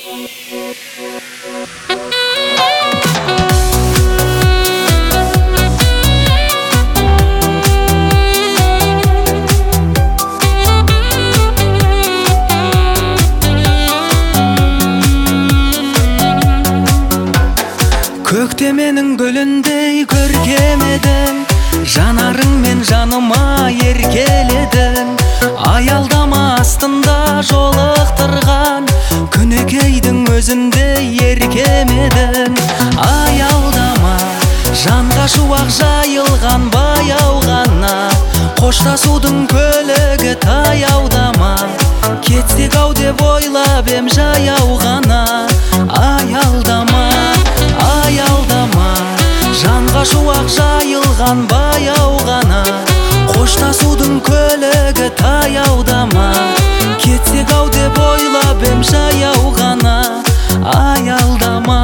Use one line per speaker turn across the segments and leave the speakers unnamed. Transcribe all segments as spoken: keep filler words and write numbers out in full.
Көктеменің гүліндей көркем едің, жанарыңмен жаныма еркеледің. Аялдама астында жолықтырған күнекейдің өзіндей еркем едің. Аялдама, жанға шуақ жайылған баяу ғана, қоштасудың көлігі таяудама. Кетсек ау деп ойлап ем жаяу ғана. Аялдама, аялдама, жанға шуақ жайылған баяу ғана, қоштасудың көлігі таяудама. Кетсек ау деп ойлап ем жаяу ғана. Аялдама.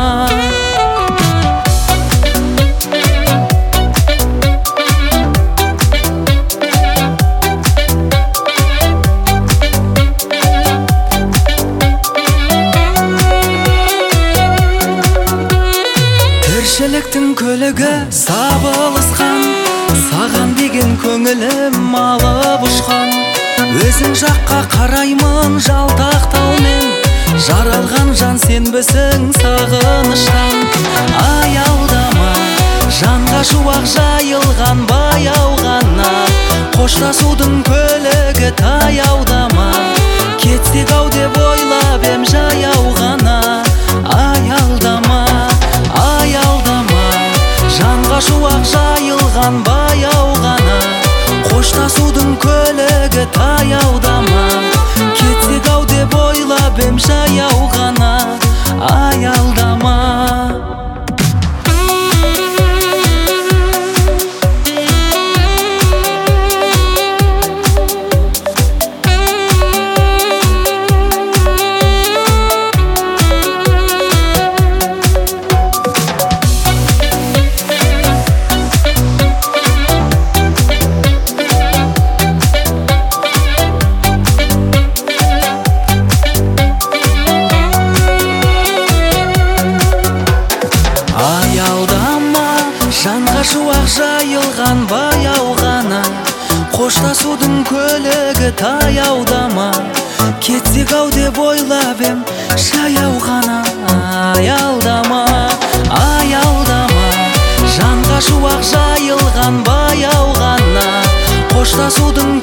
Тіршіліктің көлігі сабылысқан, саған деген көңілім алып ұшқан. Өзің жаққа қараймын жалтақтаумен, жаралған жан сенбісің сағыныштан. Аялдама, жанға шуақ жайылған баяу ғана, қоштасудың көлігі таяудама. Кетсек ау деп ойлап ем жаяу ғана. Аялдама, аялдама, жанға шуақ жайылған баяу ғана, қоштасудың көлігі таяудама. Кетсек ау деп ойлап ем жаяу ғана. Аялдама. Аялдама, жанға шуақ жайылған баяу ғана, қоштасудың көлігі таяудама. Кетсек ау деп ойлап ем жаяу ғана. Аялдама, аялдама, жанға шуақ жайылған баяу ғана, қоштасудың